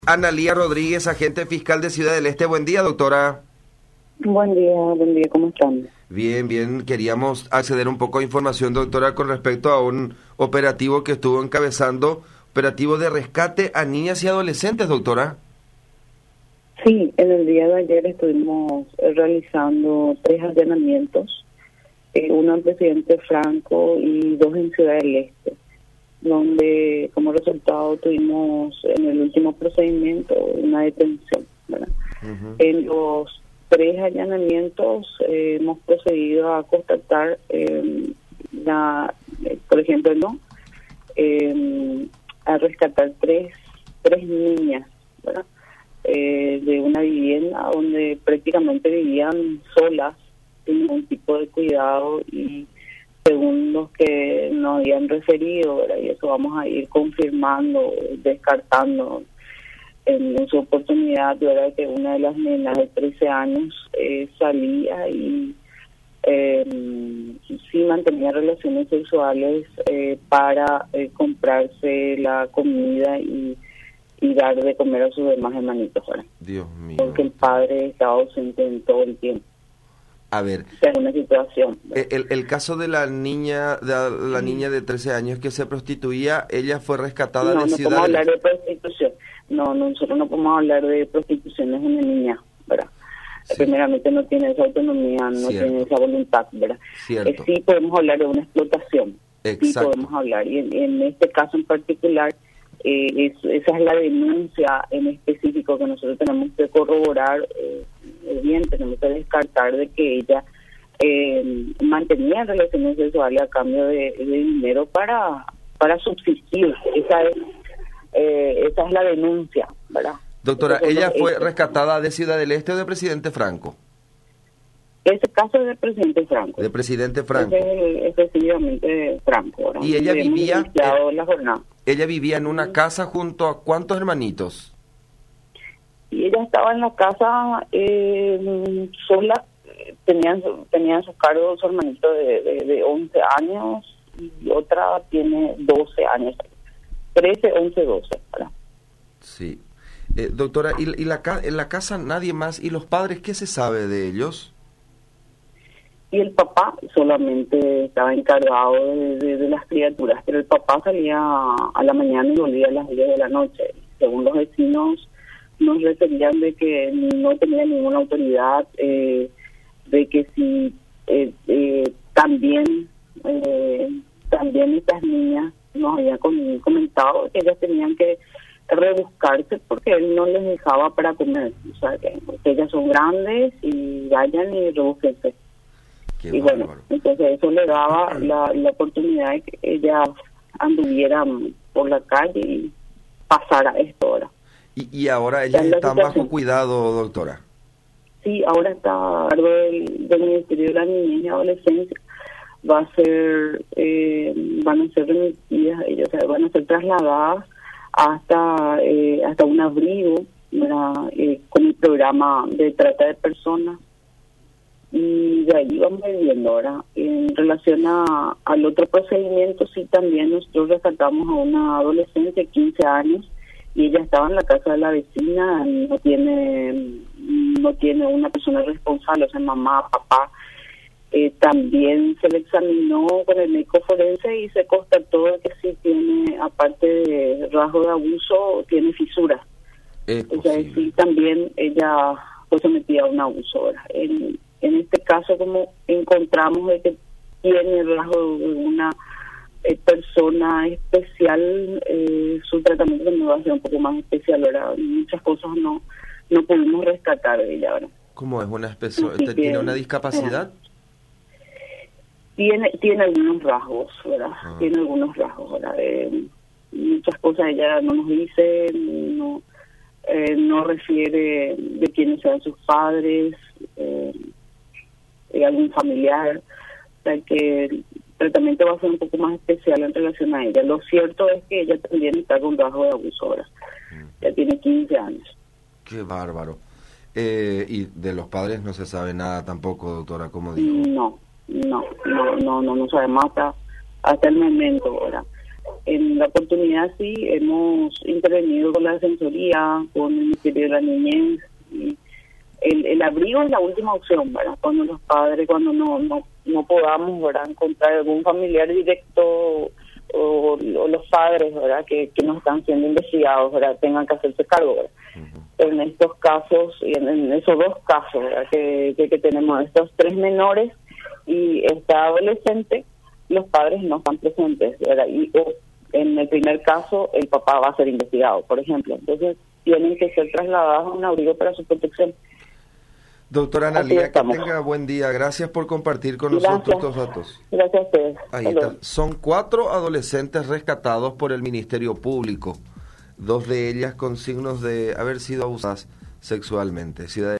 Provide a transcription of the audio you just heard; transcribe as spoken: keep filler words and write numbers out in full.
Analía Rodríguez, agente fiscal de Ciudad del Este. Buen día, doctora. Buen día, buen día, ¿cómo están? Bien, bien. Queríamos acceder un poco a información, doctora, con respecto a un operativo que estuvo encabezando, operativo de rescate a niñas y adolescentes, doctora. Sí, en el día de ayer estuvimos eh, realizando tres allanamientos, eh, uno en Presidente Franco y dos en Ciudad del Este, donde como resultado tuvimos en el último procedimiento una detención, ¿verdad? Uh-huh. En los tres allanamientos eh, hemos procedido a constatar, eh, la, eh, por ejemplo, no, eh, a rescatar tres tres niñas, ¿verdad? Eh, de una vivienda donde prácticamente vivían solas, sin ningún tipo de cuidado, y según los que nos habían referido, ¿verdad? Y eso vamos a ir confirmando, descartando en, en su oportunidad, ¿verdad? Que una de las nenas de trece años eh, salía y eh, sí mantenía relaciones sexuales eh, para eh, comprarse la comida y, y dar de comer a sus demás hermanitos, ¿verdad? Dios mío. Porque el padre estaba ausente en todo el tiempo. A ver, en una situación. El, el caso de la niña de la sí. niña de trece años que se prostituía, ella fue rescatada no, de no Ciudad. No podemos hablar de prostitución. No, no, nosotros no podemos hablar de prostitución, es una niña, ¿verdad? Sí. Primeramente no tiene esa autonomía, no Cierto. tiene esa voluntad, ¿verdad? Eh, sí podemos hablar de una explotación. Exacto. Sí podemos hablar. Y en, en este caso en particular, eh, es, esa es la denuncia en específico que nosotros tenemos que corroborar. Eh, bien, tenemos que descartar de que ella eh, mantenía relaciones sexuales a cambio de, de dinero para para subsistir. Esa es eh, esa es la denuncia, ¿verdad? Doctora, Entonces, ¿ella fue este, rescatada de Ciudad del Este o de Presidente Franco? Ese caso es de Presidente Franco. De Presidente Franco. Es efectivamente Franco, ¿verdad? Y ella Hemos vivía iniciado la jornada. Ella vivía en una casa junto a ¿cuántos hermanitos? Y ella estaba en la casa eh, sola, tenían tenían a su cargo su hermanito de, de, de once años y otra tiene doce años, trece, once, doce, ¿verdad? Sí. Eh, doctora, ¿y, y la, en la casa nadie más? ¿Y los padres qué se sabe de ellos? Y el papá solamente estaba encargado de, de, de las criaturas, pero el papá salía a la mañana y volvía a las diez de la noche. Según los vecinos, nos referían de que no tenía ninguna autoridad, eh, de que si eh, eh, también eh, también estas niñas nos habían comentado que ellas tenían que rebuscarse porque él no les dejaba para comer, o sea que, que ellas son grandes y vayan y rebúsquense. Qué y bárbaro. Bueno, entonces eso le daba la, la oportunidad de que ellas anduvieran por la calle y pasara esto ahora. Y, y ahora ellas están bajo cuidado, doctora. Sí, ahora está a cargo del, del Ministerio de la Niñez y Adolescencia. Va a ser, eh, van a ser remitidas, ellas o sea, van a ser trasladadas hasta eh, hasta un abrigo, eh, con el programa de trata de personas. Y de ahí vamos viendo ahora. En relación a, al otro procedimiento, sí, también nosotros rescatamos a una adolescente de quince años y ella estaba en la casa de la vecina, no tiene no tiene una persona responsable, o sea, mamá, papá. Eh, también se le examinó con el médico forense y se constató que sí tiene, aparte de rasgo de abuso, tiene fisuras. Es o sea, sí, también ella fue sometida a un abuso. ¿verdad? En, en este caso, como encontramos de que tiene rasgo de una Eh, persona especial, eh, su tratamiento también va a ser un poco más especial, ¿verdad? Muchas cosas no no pudimos rescatar de ella, ¿verdad? ¿Cómo es una especie? ¿Tiene que, una discapacidad? Tiene tiene algunos rasgos, ¿verdad? Ah. Tiene algunos rasgos, ¿verdad? Eh, muchas cosas ella no nos dice, no eh, no refiere de quiénes sean sus padres, eh, eh, algún familiar, o sea que el tratamiento va a ser un poco más especial en relación a ella. Lo cierto es que ella también está con rasgo de abuso ahora. Mm. Ya tiene quince años. Qué bárbaro. Eh, y de los padres no se sabe nada tampoco, doctora, como dijo. No, no, no, no, no, no sabemos hasta, hasta el momento ahora. En la oportunidad sí hemos intervenido con la Defensoría, con el Ministerio de la Niñez. Y el, el abrigo es la última opción, ¿verdad? Cuando los padres, cuando no no, no podamos, ¿verdad?, encontrar algún familiar directo o, o los padres, ¿verdad?, que, que no están siendo investigados, ¿verdad?, tengan que hacerse cargo, ¿verdad? Uh-huh. Pero en estos casos, y en, en esos dos casos, ¿verdad?, que, que, que tenemos estos tres menores y esta adolescente, los padres no están presentes, ¿verdad? Y o, en el primer caso, el papá va a ser investigado, por ejemplo. Entonces, tienen que ser trasladados a un abrigo para su protección. Doctora Analía, que tenga buen día. Gracias por compartir con Gracias. nosotros estos datos. Gracias a ustedes. Ahí está. Son cuatro adolescentes rescatados por el Ministerio Público. Dos de ellas con signos de haber sido abusadas sexualmente. Ciudad